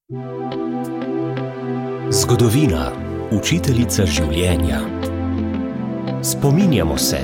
Zgodovina, učiteljica življenja. Spominjamo se.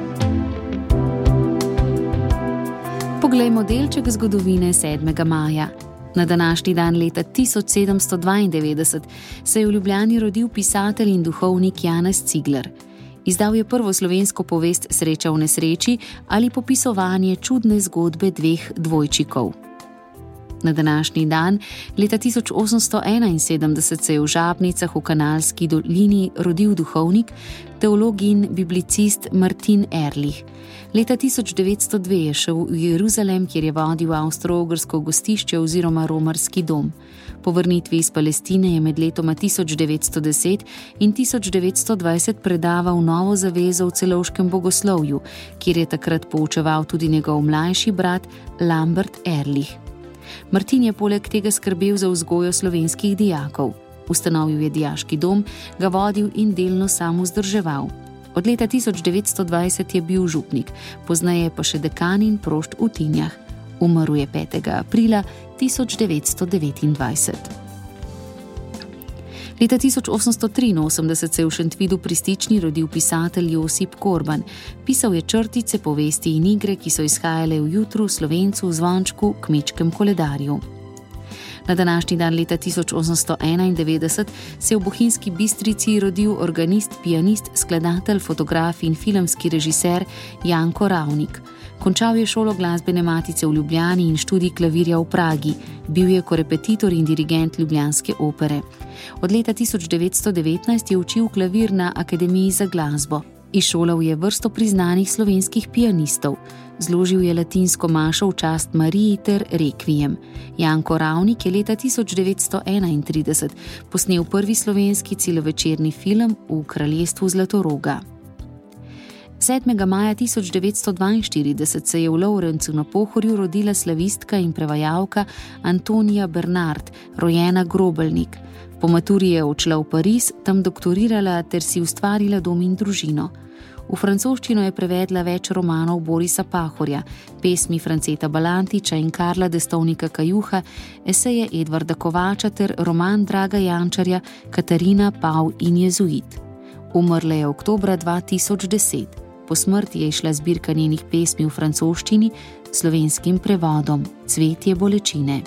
Poglejmo delček zgodovine 7. maja. Na današnji dan leta 1792 se je v Ljubljani rodil pisatelj in duhovnik Janez Cigler. Izdal je prvo slovensko povest Sreča v nesreči ali popisovanje čudne zgodbe dveh dvojčikov. Na današnji dan, leta 1871, se je v Žabnicah v Kanalski dolini rodil duhovnik, teolog in biblicist Martin Erlich. Leta 1902 je šel v Jeruzalem, kjer je vodil avstro-ogrsko gostišče oziroma romarski dom. Po vrnitvi iz Palestine je med letoma 1910 in 1920 predaval novo zavezo v celovškem bogoslovju, kjer je takrat poučeval tudi njegov mlajši brat Lambert Erlich. Martin je poleg tega skrbel za vzgojo slovenskih dijakov. Ustanovil je dijaški dom, ga vodil in delno sam vzdrževal. Od leta 1920 je bil župnik, pozneje pa še dekan in prošt v Tinjah. Umrl je 5. aprila 1929. Leta 1883 se je v Šentvidu pri Stični rodil pisatelj Josip Korban. Pisal je črtice, povesti in igre, ki so izhajale v Jutru, Slovencu, Zvončku, Kmečkem koledarju. Na današnji dan leta 1891 se je v Bohinjski Bistrici rodil organist, pianist, skladatelj, fotograf in filmski režiser Janko Ravnik. Končal je šolo glasbene matice v Ljubljani in študij klavirja v Pragi. Bil je korepetitor in dirigent ljubljanske opere. Od leta 1919 je učil klavir na Akademiji za glasbo. Izšolal je vrsto priznanih slovenskih pianistov. Zložil je latinsko mašo v čast Mariji ter rekvijem. Janko Ravnik je leta 1931 posnel prvi slovenski celovečerni film V kraljestvu Zlatoroga. 7. maja 1942 se je v Lovrencu na Pohorju rodila slavistka in prevajalka Antonija Bernard, rojena Grobelnik. Po maturi je odšla v Pariz, tam doktorirala ter si ustvarila dom in družino. V francoščino je prevedla več romanov Borisa Pahorja, pesmi Franceta Balantiča in Karla Destovnika Kajuha, eseje Edvarda Kovača ter roman Draga Jančarja Katarina, Pav in jezuit. Umrla je oktobra 2010. Po smrti je išla zbirka njenih pesmi v francoščini s slovenskim prevodom Cvetje bolečine.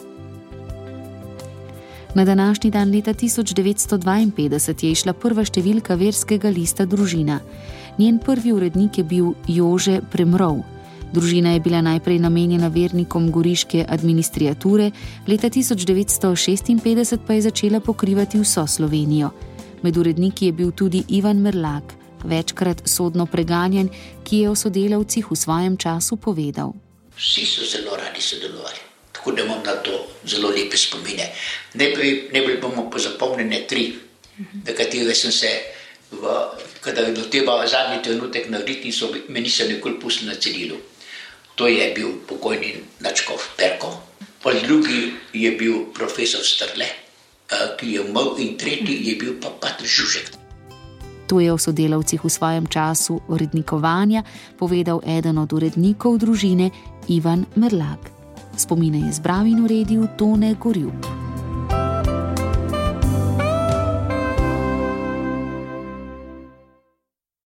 Na današnji dan leta 1952 je išla prva številka verskega lista Družina. Njen prvi urednik je bil Jože Premrov. Družina je bila najprej namenjena vernikom goriške administrature, leta 1956 pa je začela pokrivati vso Slovenijo. Med uredniki je bil tudi Ivan Merlak, večkrat sodno preganjan, ki je o sodelavcih v svojem času povedal. Vsi so zelo radi sodelovali, tako da imam na to zelo lepe spomine. Najbolj bomo pozapomnjene 3, na katere sem se, kadar je do teba zadnji trenutek narediti in so me niso nikoli pustili na cedilu. To je bil pokojni nadškof Perko, pol drugi je bil profesor Strle, ki je umrl, in tretji je bil pa pater Žužek. To je o sodelavcih v svojem času urednikovanja povedal eden od urednikov Družine, Ivan Merlak. Spomine je zbral in uredil Tone Gorjup.